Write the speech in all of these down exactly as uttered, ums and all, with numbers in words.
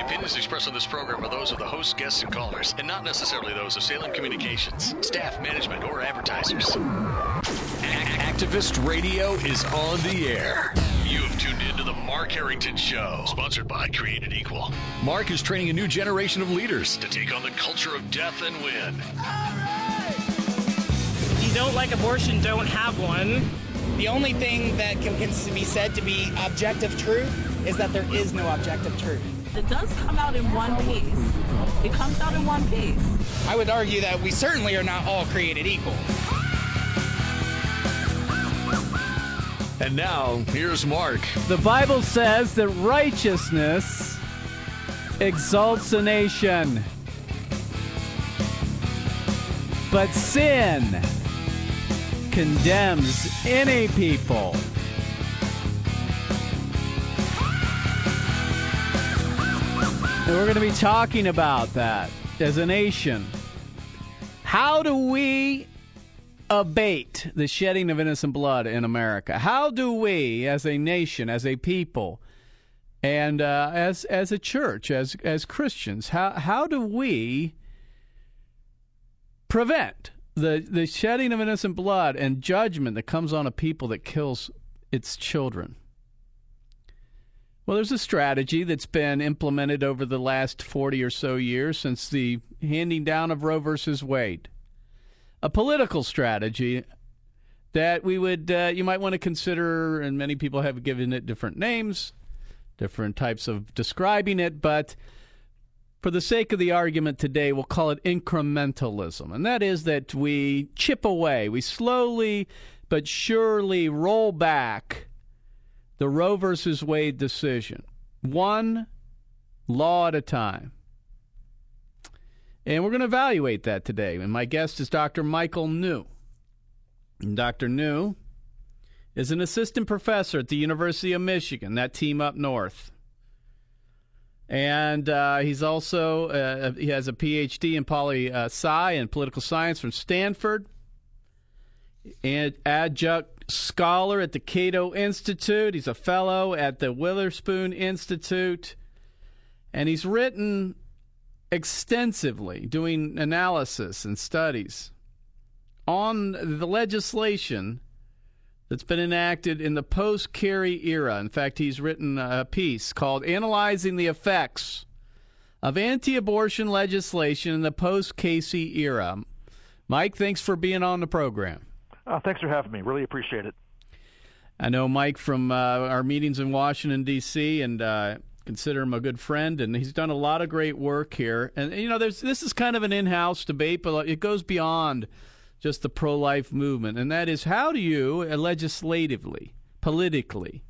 The opinions expressed on this program are those of the host, guests, and callers, and not necessarily those of Salem Communications, staff, management, or advertisers. Activist Radio is on the air. You have tuned in to the Mark Harrington Show, sponsored by Created Equal. Mark is training a new generation of leaders to take on the culture of death and win. If you don't like abortion, don't have one. The only thing that can be said to be objective truth is that there is no objective truth. It does come out in one piece. It comes out in one piece. I would argue that we certainly are not all created equal. And now, here's Mark. The Bible says that righteousness exalts a nation, but sin condemns any people. And we're going to be talking about that as a nation. How do we abate the shedding of innocent blood in America? How do we, as a nation, as a people, and uh, as as a church, as as Christians, how how do we prevent the the shedding of innocent blood and judgment that comes on a people that kills its children? Well, there's a strategy that's been implemented over the last forty or so years since the handing down of Roe versus Wade. A political strategy that we would, uh, you might want to consider, and many people have given it different names, different types of describing it, but for the sake of the argument today, we'll call it incrementalism. And that is that we chip away, we slowly but surely roll back the Roe versus Wade decision, one law at a time. And we're going to evaluate that today. And my guest is Doctor Michael New. And Doctor New is an assistant professor at the University of Michigan, that team up north. And uh, he's also, uh, he has a P H D in poli-sci and political science from Stanford, and adjunct scholar at the Cato Institute. He's a fellow at the Witherspoon Institute. And he's written extensively, doing analysis and studies on the legislation that's been enacted in the post-Kerry era. In fact, he's written a piece called Analyzing the Effects of Anti-Abortion Legislation in the Post-Casey Era. Mike, thanks for being on the program. Uh, thanks for having me. Really appreciate it. I know Mike from uh, our meetings in Washington, D C, and uh, consider him a good friend, and he's done a lot of great work here. And, you know, there's this is kind of an in-house debate, but it goes beyond just the pro-life movement, and that is, how do you uh, legislatively, politically,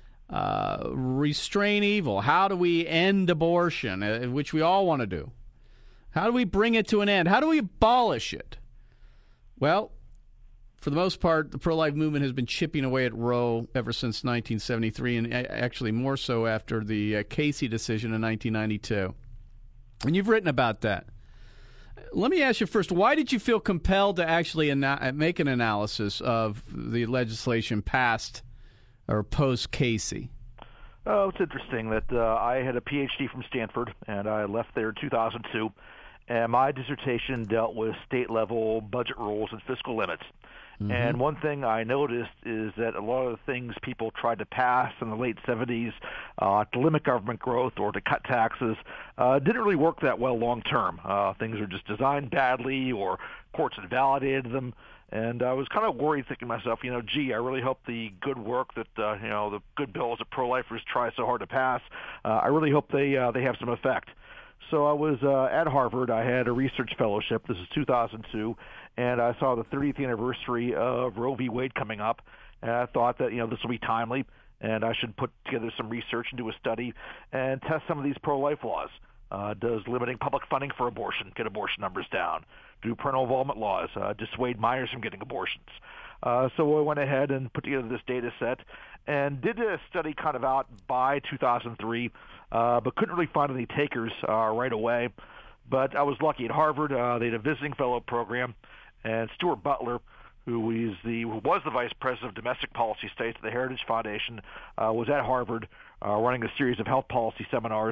uh, restrain evil? How do we end abortion, uh, which we all want to do? How do we bring it to an end? How do we abolish it? Well, for the most part, the pro-life movement has been chipping away at Roe ever since nineteen seventy-three, and actually more so after the uh, Casey decision in nineteen ninety-two. And you've written about that. Let me ask you first, why did you feel compelled to actually ana- make an analysis of the legislation passed or post-Casey? Oh, it's interesting that uh, I had a P H D from Stanford, and I left there in two thousand two, and my dissertation dealt with state-level budget rules and fiscal limits. Mm-hmm. And one thing I noticed is that a lot of the things people tried to pass in the late seventies uh, to limit government growth or to cut taxes uh, didn't really work that well long term. Uh, things are just designed badly, or courts invalidated them. And I was kind of worried, thinking to myself, you know, gee, I really hope the good work that, uh, you know, the good bills that pro-lifers try so hard to pass, uh, I really hope they uh, they have some effect. So I was uh, at Harvard. I had a research fellowship. This is two thousand two. And I saw the thirtieth anniversary of Roe v. Wade coming up, and I thought that, you know, this will be timely, and I should put together some research and do a study and test some of these pro-life laws. Uh, does limiting public funding for abortion get abortion numbers down? Do parental involvement laws uh, dissuade minors from getting abortions? Uh, so I went ahead and put together this data set and did a study kind of out by two thousand three, uh, but couldn't really find any takers uh, right away. But I was lucky at Harvard. Uh, they had a visiting fellow program. And Stuart Butler, who is the who was the vice president of domestic policy studies at the Heritage Foundation, uh, was at Harvard uh, running a series of health policy seminars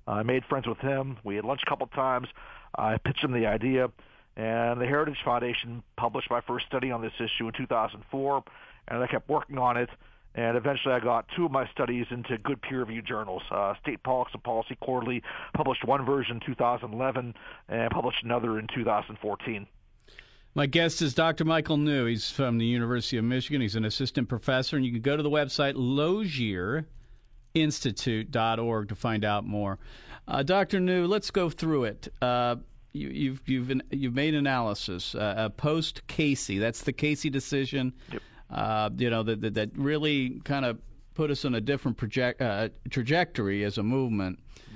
I made friends with him. We had lunch a couple times. I pitched him the idea, and the Heritage Foundation published my first study on this issue in two thousand four, and I kept working on it. And eventually I got two of my studies into good peer-reviewed journals. Uh, State Politics and Policy Quarterly published one version in two thousand eleven and published another in two thousand fourteen. My guest is Doctor Michael New. He's from the University of Michigan. He's an assistant professor, and you can go to the website lozier institute dot org to find out more. Uh, Doctor New, let's go through it. Uh, you, you've, you've, you've made analysis uh, uh, post-Casey. That's the Casey decision. Yep. Uh, you know, that, that, that really kind of put us on a different project, uh, trajectory as a movement.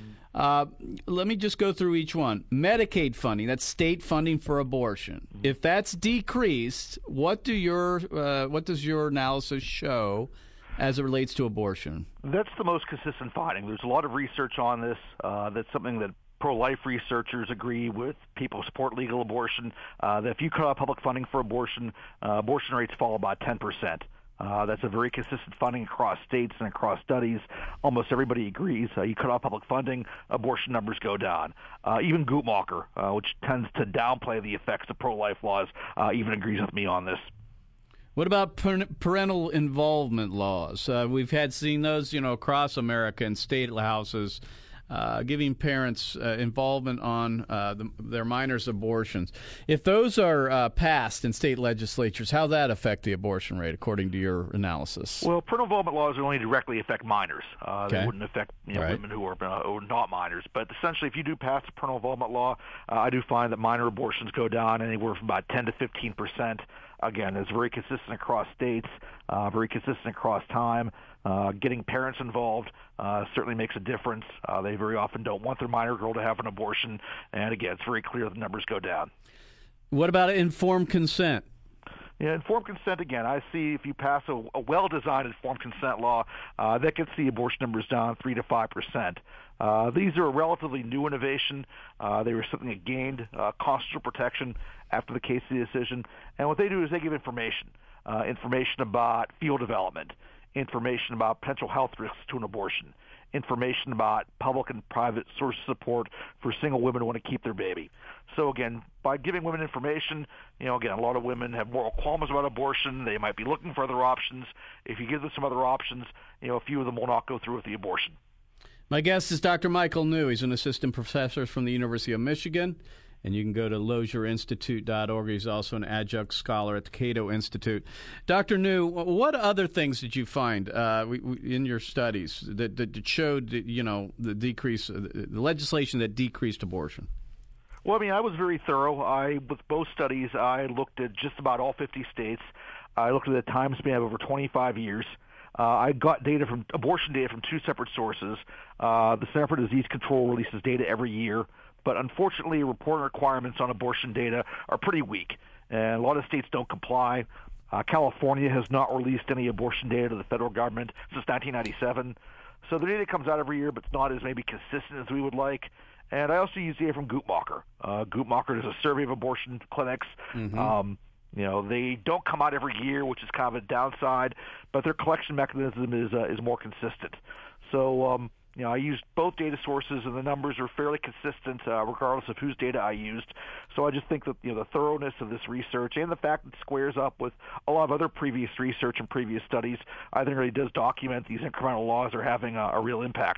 Uh, let me just go through each one. Medicaid funding, that's state funding for abortion. Mm-hmm. If that's decreased, what do your uh, what does your analysis show as it relates to abortion? That's the most consistent finding. There's a lot of research on this. Uh, that's something that pro-life researchers agree with. People who support legal abortion, uh, that if you cut off public funding for abortion, uh, abortion rates fall about ten percent. Uh, that's a very consistent funding across states and across studies. Almost everybody agrees. Uh, you cut off public funding, abortion numbers go down. Uh, even Guttmacher, uh, which tends to downplay the effects of pro-life laws, uh, even agrees with me on this. What about parental involvement laws? Uh, we've had seen those, you know, across America in state houses. Uh, giving parents uh, involvement on uh, the, their minors' abortions. If those are uh, passed in state legislatures, how does that affect the abortion rate, according to your analysis? Well, parental involvement laws only directly affect minors. Uh, okay. They wouldn't affect you know, right. women who are, uh, who are not minors. But essentially, if you do pass the parental involvement law, uh, I do find that minor abortions go down anywhere from about ten to fifteen percent. Again, it's very consistent across states, uh, very consistent across time. Uh, getting parents involved uh, certainly makes a difference. Uh, they very often don't want their minor girl to have an abortion. And again, it's very clear the numbers go down. What about informed consent? Yeah, informed consent, again, I see if you pass a, a well-designed informed consent law, uh, that gets the abortion numbers down three to five percent. Uh, these are a relatively new innovation. Uh, they were something that gained uh, constitutional protection after the Casey decision. And what they do is they give information, uh, information about fetal development, information about potential health risks to an abortion, information about public and private source support for single women who want to keep their baby. So again, by giving women information, you know, again, a lot of women have moral qualms about abortion. They might be looking for other options. If you give them some other options, you know, a few of them will not go through with the abortion. My guest is Doctor Michael New. He's an assistant professor from the University of Michigan. And you can go to lozier institute dot org. He's also an adjunct scholar at the Cato Institute. Doctor New, what other things did you find uh, in your studies that, that showed, you know, the decrease, the legislation that decreased abortion? Well, I mean, I was very thorough. I, with both studies, I looked at just about all fifty states. I looked at a time span of over twenty-five years. Uh, I got data from abortion data from two separate sources. Uh, the Center for Disease Control releases data every year. But unfortunately, reporting requirements on abortion data are pretty weak, and a lot of states don't comply. Uh, California has not released any abortion data to the federal government since nineteen ninety-seven. So the data comes out every year, but it's not as maybe consistent as we would like. And I also use data from Guttmacher. Uh, Guttmacher does a survey of abortion clinics. Mm-hmm. Um, you know, they don't come out every year, which is kind of a downside, but their collection mechanism is uh, is more consistent. So, um, you know, I used both data sources, and the numbers are fairly consistent uh, regardless of whose data I used. So I just think that, you know, the thoroughness of this research and the fact that it squares up with a lot of other previous research and previous studies, I think really does document these incremental laws are having a, a real impact.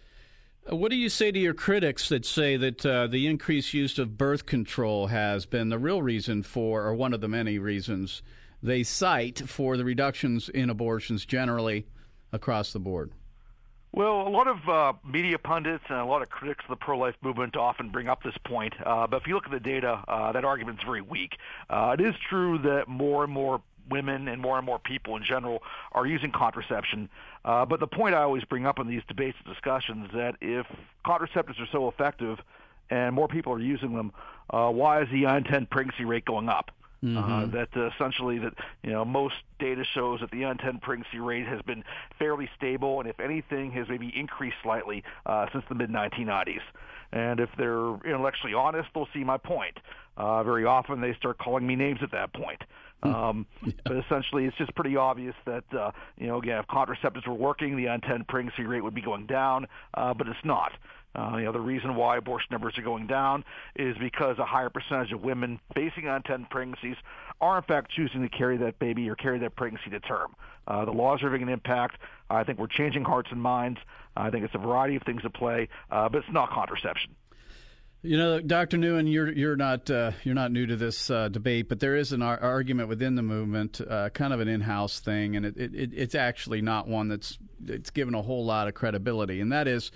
What do you say to your critics that say that uh, the increased use of birth control has been the real reason for, or one of the many reasons they cite for the reductions in abortions generally across the board? Well, a lot of uh, media pundits and a lot of critics of the pro-life movement often bring up this point. Uh, but if you look at the data, uh, that argument is very weak. Uh, it is true that more and more women and more and more people in general are using contraception. Uh, but the point I always bring up in these debates and discussions is that if contraceptives are so effective and more people are using them, uh, why is the unintended pregnancy rate going up? Mm-hmm. Uh, that uh, essentially that you know most data shows that the unintended pregnancy rate has been fairly stable, and if anything has maybe increased slightly uh, since the mid nineteen nineties. And if they're intellectually honest, they'll see my point. Uh, very often they start calling me names at that point. Um, yeah. But essentially, it's just pretty obvious that, uh, you know, again, if contraceptives were working, the unintended pregnancy rate would be going down, uh, but it's not. Uh, you know, the reason why abortion numbers are going down is because a higher percentage of women facing unintended pregnancies are, in fact, choosing to carry that baby or carry that pregnancy to term. Uh, the laws are having an impact. I think we're changing hearts and minds. I think it's a variety of things at play, uh, but it's not contraception. You know, Doctor Nguyen, you're you're not uh, you're not new to this uh, debate, but there is an ar- argument within the movement, uh, kind of an in-house thing, and it, it, it's actually not one that's it's given a whole lot of credibility, and that is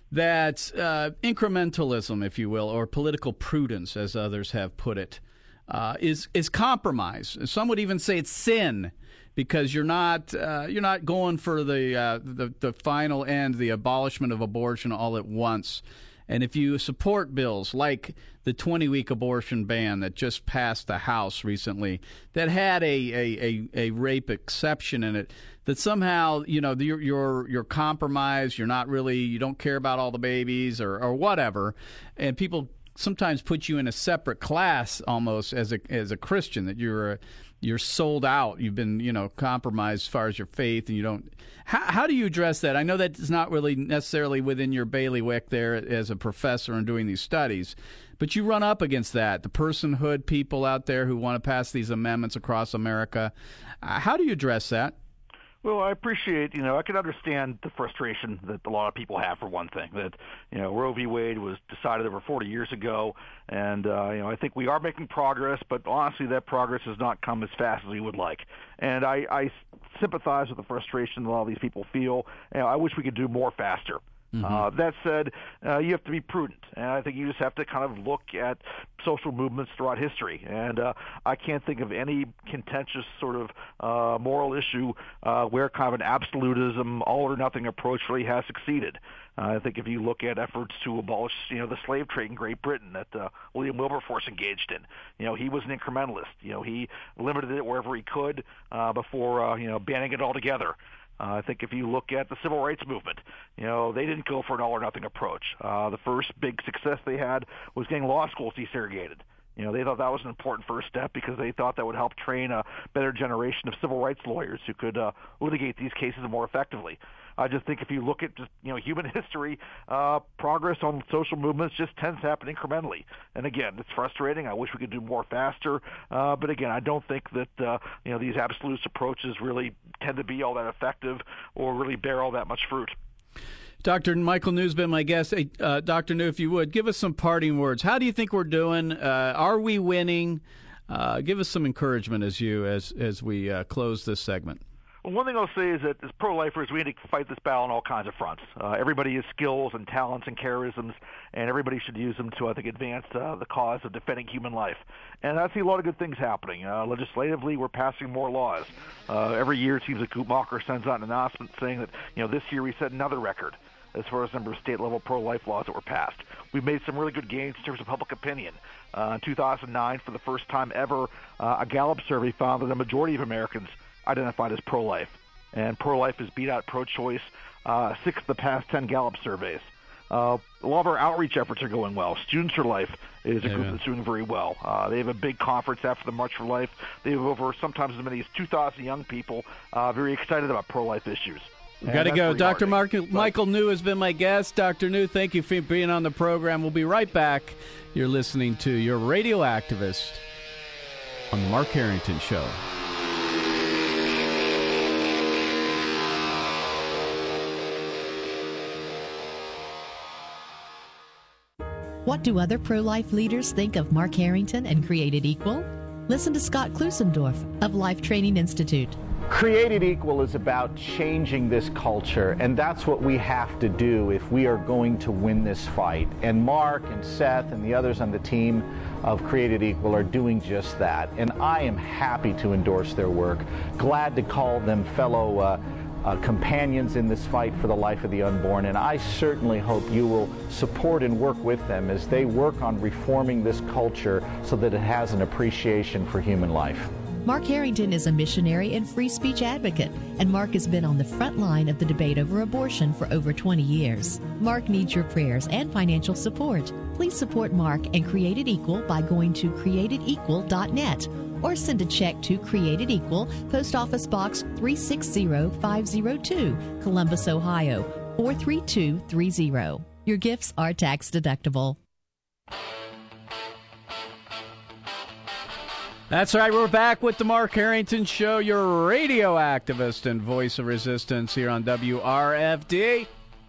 that uh, incrementalism, if you will, or political prudence, as others have put it, uh, is is compromise. Some would even say it's sin, because you're not uh, you're not going for the, uh, the the final end, the abolishment of abortion all at once. And if you support bills like the twenty-week abortion ban that just passed the House recently, that had a, a, a, a rape exception in it, that somehow, you know, you're, you're, you're compromised, you're not really, you don't care about all the babies or, or whatever, and people sometimes put you in a separate class almost as a as a Christian, that you're a, you're sold out. You've been, you know, compromised as far as your faith, and you don't. How, how do you address that? I know that it's not really necessarily within your bailiwick there as a professor and doing these studies, but you run up against that. The personhood people out there who want to pass these amendments across America. Uh, how do you address that? Well, I appreciate, you know, I can understand the frustration that a lot of people have, for one thing, that, you know, Roe v. Wade was decided over forty years ago, and, uh, you know, I think we are making progress, but honestly, that progress has not come as fast as we would like. And I, I sympathize with the frustration that a lot of these people feel, and I wish we could do more faster. Mm-hmm. Uh, that said, uh, you have to be prudent, and I think you just have to kind of look at social movements throughout history. And uh, I can't think of any contentious sort of uh, moral issue uh, where kind of an absolutism, all-or-nothing approach really has succeeded. Uh, I think if you look at efforts to abolish, you know, the slave trade in Great Britain that uh, William Wilberforce engaged in, you know, he was an incrementalist. You know, he limited it wherever he could uh, before, uh, you know, banning it altogether. Uh, I think if you look at the civil rights movement, you know, they didn't go for an all-or-nothing approach. Uh, the first big success they had was getting law schools desegregated. You know, they thought that was an important first step because they thought that would help train a better generation of civil rights lawyers who could uh, litigate these cases more effectively. I just think if you look at just, you know, human history, uh, progress on social movements just tends to happen incrementally. And again, it's frustrating. I wish we could do more faster. Uh, but again, I don't think that, uh, you know, these absolute approaches really tend to be all that effective or really bear all that much fruit. Doctor Michael New's been my guest. Hey, uh, Doctor New, if you would, give us some parting words. How do you think we're doing? Uh, are we winning? Uh, give us some encouragement as you as as we uh, close this segment. Well, one thing I'll say is that as pro-lifers, we need to fight this battle on all kinds of fronts. Uh, everybody has skills and talents and charisms, and everybody should use them to, I think, advance uh, the cause of defending human life. And I see a lot of good things happening. Uh, legislatively, we're passing more laws. Uh, every year, it seems like Guttmacher sends out an announcement saying that, you know, this year we set another record as far as the number of state-level pro-life laws that were passed. We've made some really good gains in terms of public opinion. Uh, in two thousand nine, for the first time ever, uh, a Gallup survey found that a majority of Americans identified as pro-life, and pro-life has beat out pro-choice uh, six of the past ten Gallup surveys. Uh, a lot of our outreach efforts are going well. Students for Life is a group yeah. that's doing very well. Uh, they have a big conference after the March for Life. They have over sometimes as many as two thousand young people uh, very excited about pro-life issues. We've got to go. Doctor Mark, Michael New has been my guest. Doctor New, thank you for being on the program. We'll be right back. You're listening to Your Radio Activist on the Mark Harrington Show. What do other pro-life leaders think of Mark Harrington and Created Equal? Listen to Scott Klusendorf of Life Training Institute. Created Equal is about changing this culture, and that's what we have to do if we are going to win this fight. And Mark and Seth and the others on the team of Created Equal are doing just that. And I am happy to endorse their work, glad to call them fellow uh, uh, companions in this fight for the life of the unborn. And I certainly hope you will support and work with them as they work on reforming this culture so that it has an appreciation for human life. Mark Harrington is a missionary and free speech advocate, and Mark has been on the front line of the debate over abortion for over twenty years. Mark needs your prayers and financial support. Please support Mark and Created Equal by going to created equal dot net or send a check to Created Equal, Post Office Box three six zero five zero two, Columbus, Ohio, four three two three zero. Your gifts are tax deductible. That's right. We're back with the Mark Harrington Show, your radio activist and voice of resistance here on W R F D.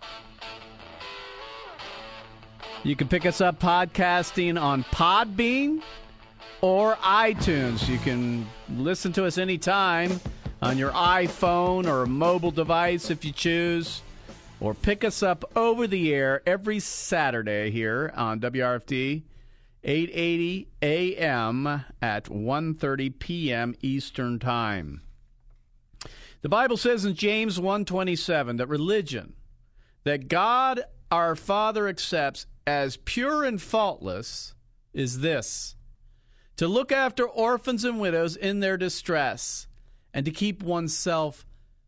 You can pick us up podcasting on Podbean or iTunes. You can listen to us anytime on your iPhone or a mobile device if you choose, or pick us up over the air every Saturday here on W R F D. eight eighty A M at one thirty p.m. Eastern Time. The Bible says in James one twenty-seven that religion that God our Father accepts as pure and faultless is this: to look after orphans and widows in their distress and to keep oneself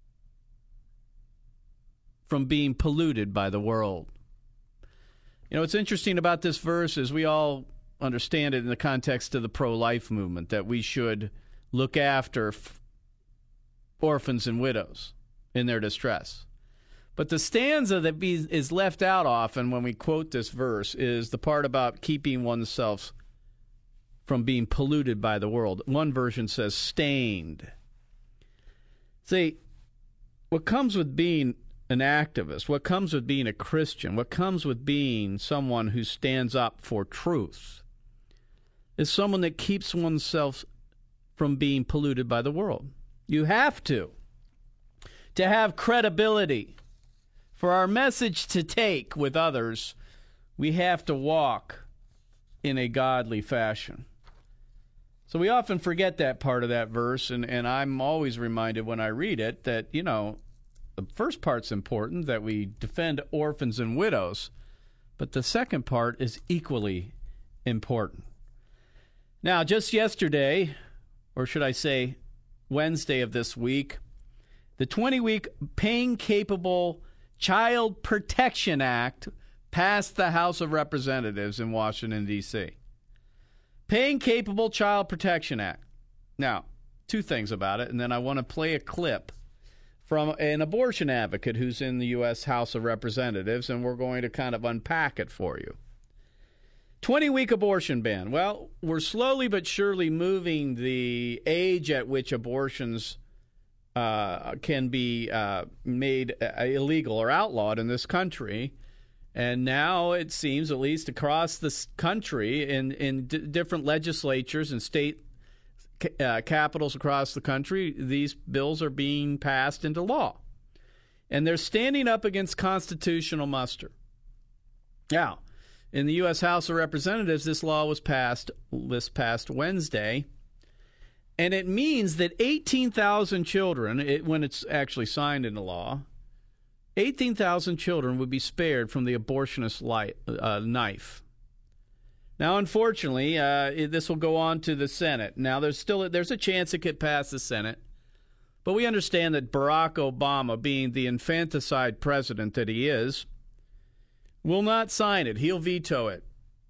from being polluted by the world. You know, what's interesting about this verse is we all understand it in the context of the pro-life movement, that we should look after f- orphans and widows in their distress. But the stanza that be, is left out often when we quote this verse is the part about keeping oneself from being polluted by the world. One version says stained. See, what comes with being an activist, what comes with being a Christian, what comes with being someone who stands up for truth is someone that keeps oneself from being polluted by the world. You have to. To have credibility, for our message to take with others, we have to walk in a godly fashion. So we often forget that part of that verse, and, and I'm always reminded when I read it that, you know, the first part's important, that we defend orphans and widows, but the second part is equally important. Now, just yesterday, or should I say Wednesday of this week, the twenty-week Pain-Capable Child Protection Act passed the House of Representatives in Washington, D C Pain-Capable Child Protection Act. Now, two things about it, and then I want to play a clip from an abortion advocate who's in the U S House of Representatives, and we're going to kind of unpack it for you. twenty-week abortion ban. Well, we're slowly but surely moving the age at which abortions uh, can be uh, made uh, illegal or outlawed in this country. And now it seems, at least across this country, in, in d- different legislatures and state uh, capitals across the country, these bills are being passed into law. And they're standing up against constitutional muster. Now, in the U S House of Representatives, this law was passed this past Wednesday, and it means that eighteen thousand children, it, when it's actually signed into law, eighteen thousand children would be spared from the abortionist light, uh, knife. Now, unfortunately, uh, it, this will go on to the Senate. Now, there's still a, there's a chance it could pass the Senate, but we understand that Barack Obama, being the infanticide president that he is, will not sign it. He'll veto it,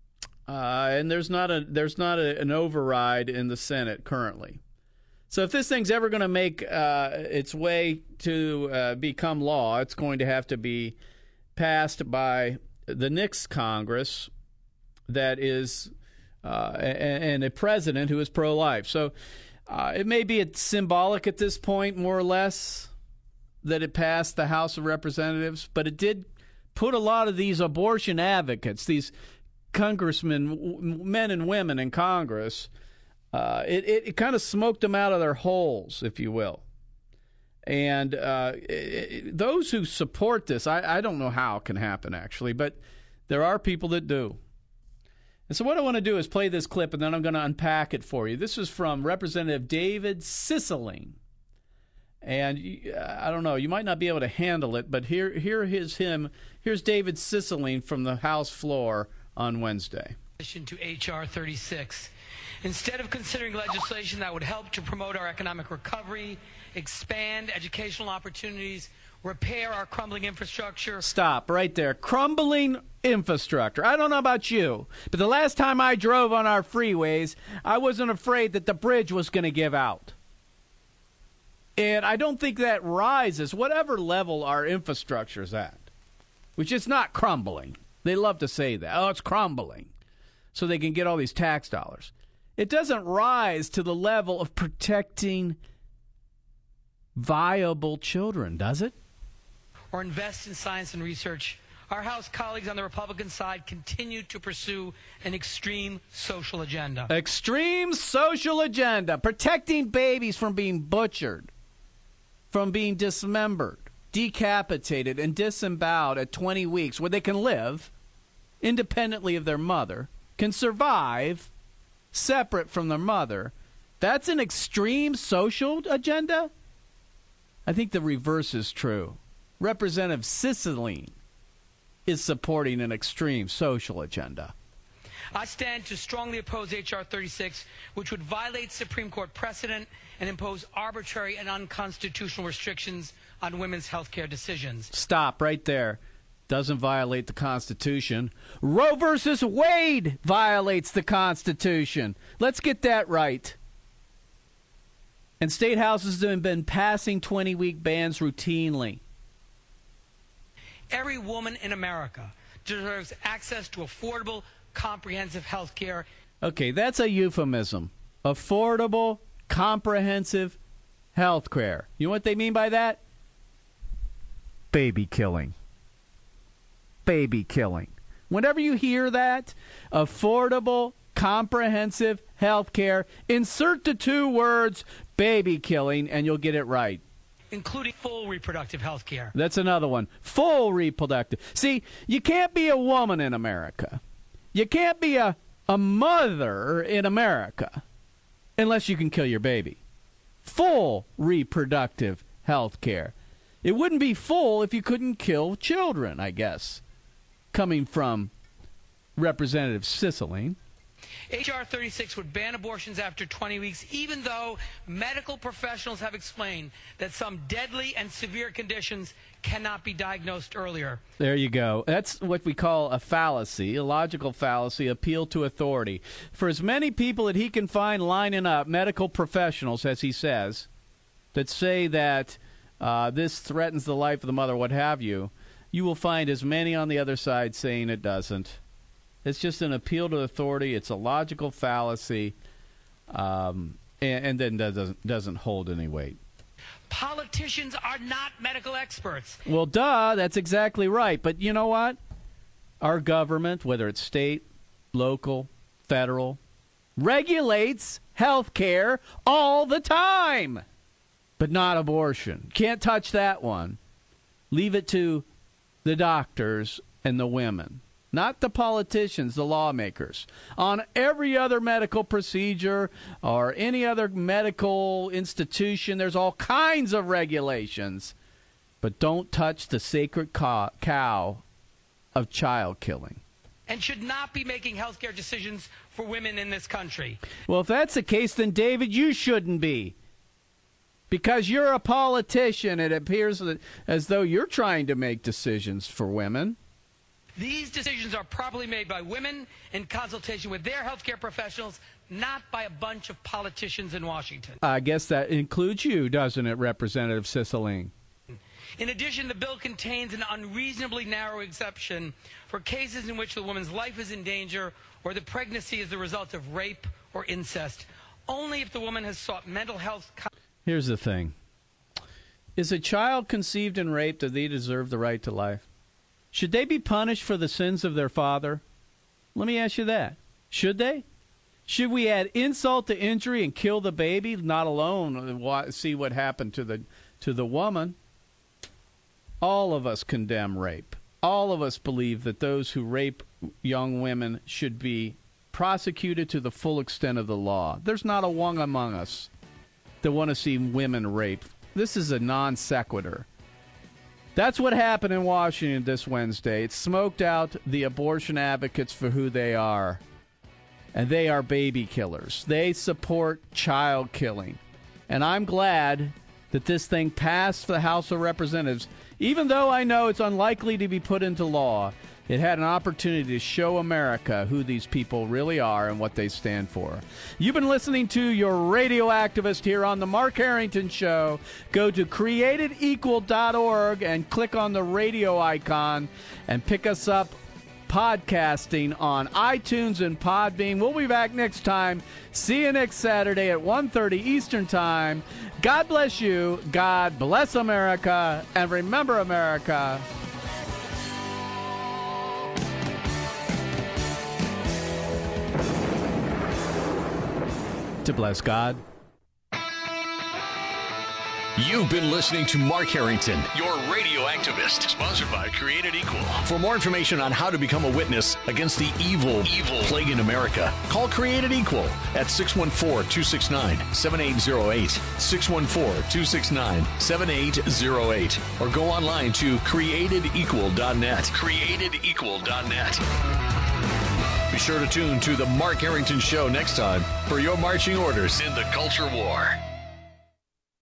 uh, and there's not a there's not a, an override in the Senate currently. So if this thing's ever going to make uh, its way to uh, become law, it's going to have to be passed by the next Congress that is uh, and a president who is pro-life. So uh, it may be symbolic at this point, more or less, that it passed the House of Representatives, but it did put a lot of these abortion advocates, these congressmen, men and women in Congress, uh, it, it, it kind of smoked them out of their holes, if you will. And uh, it, those who support this, I, I don't know how it can happen, actually, but there are people that do. And so what I want to do is play this clip, and then I'm going to unpack it for you. This is from Representative David Cicilline. And I don't know, you might not be able to handle it, but here, here is him. Here's David Cicilline from the House floor on Wednesday. To H R thirty-six. Instead of considering legislation that would help to promote our economic recovery, expand educational opportunities, repair our crumbling infrastructure. Stop right there. Crumbling infrastructure. I don't know about you, but the last time I drove on our freeways, I wasn't afraid that the bridge was going to give out. And I don't think that rises, whatever level our infrastructure is at, which is not crumbling. They love to say that. Oh, it's crumbling. So they can get all these tax dollars. It doesn't rise to the level of protecting viable children, does it? Or invest in science and research. Our House colleagues on the Republican side continue to pursue an extreme social agenda. Extreme social agenda. Protecting babies from being butchered, from being dismembered, decapitated, and disemboweled at twenty weeks, where they can live independently of their mother, can survive separate from their mother. That's an extreme social agenda? I think the reverse is true. Representative Cicilline is supporting an extreme social agenda. I stand to strongly oppose H R thirty-six, which would violate Supreme Court precedent and impose arbitrary and unconstitutional restrictions on women's health care decisions. Stop right there. Doesn't violate the Constitution. Roe versus Wade violates the Constitution. Let's get that right. And state houses have been passing twenty-week bans routinely. Every woman in America deserves access to affordable, comprehensive health care. Okay, that's a euphemism. Affordable, comprehensive health care. You know what they mean by that? Baby killing. Baby killing. Whenever you hear that, affordable, comprehensive health care, insert the two words baby killing and you'll get it right. Including full reproductive health care. That's another one. Full reproductive. See, you can't be a woman in America. You can't be a, a mother in America unless you can kill your baby. Full reproductive health care. It wouldn't be full if you couldn't kill children, I guess, coming from Representative Cicilline. H R thirty-six would ban abortions after twenty weeks, even though medical professionals have explained that some deadly and severe conditions cannot be diagnosed earlier. There you go. That's what we call a fallacy, a logical fallacy, appeal to authority. For as many people that he can find lining up, medical professionals, as he says, that say that uh, this threatens the life of the mother, what have you, you will find as many on the other side saying it doesn't. It's just an appeal to authority. It's a logical fallacy, um, and, and then doesn't doesn't hold any weight. Politicians are not medical experts. Well, duh, that's exactly right. But you know what? Our government, whether it's state, local, federal, regulates health care all the time, but not abortion. Can't touch that one. Leave it to the doctors and the women. Not the politicians, the lawmakers. On every other medical procedure or any other medical institution, there's all kinds of regulations. But don't touch the sacred cow of child killing. And should not be making health care decisions for women in this country. Well, if that's the case, then, David, you shouldn't be. Because you're a politician, it appears that, as though you're trying to make decisions for women. These decisions are properly made by women in consultation with their healthcare professionals, not by a bunch of politicians in Washington. I guess that includes you, doesn't it, Representative Cicilline? In addition, the bill contains an unreasonably narrow exception for cases in which the woman's life is in danger or the pregnancy is the result of rape or incest, only if the woman has sought mental health. Co- Here's the thing. Is a child conceived and raped, do they deserve the right to life? Should they be punished for the sins of their father? Let me ask you that. Should they? Should we add insult to injury and kill the baby, not alone see what happened to the to the woman? All of us condemn rape. All of us believe that those who rape young women should be prosecuted to the full extent of the law. There's not a one among us that want to see women raped. This is a non sequitur. That's what happened in Washington this Wednesday. It smoked out the abortion advocates for who they are. And they are baby killers. They support child killing. And I'm glad that this thing passed the House of Representatives. Even though I know it's unlikely to be put into law, it had an opportunity to show America who these people really are and what they stand for. You've been listening to your radio activist here on the Mark Harrington Show. Go to created equal dot org and click on the radio icon and pick us up podcasting on iTunes and Podbean. We'll be back next time. See you next Saturday at one thirty Eastern Time. God bless you. God bless America. And remember, America, to bless God. You've been listening to Mark Harrington, your radio activist, sponsored by Created Equal. For more information on how to become a witness against the evil, evil plague in America, call Created Equal at six one four, two six nine, seven eight zero eight, six one four, two six nine, seven eight zero eight, or go online to created equal dot net. created equal dot net. Be sure to tune to the Mark Harrington Show next time for your marching orders in the culture war.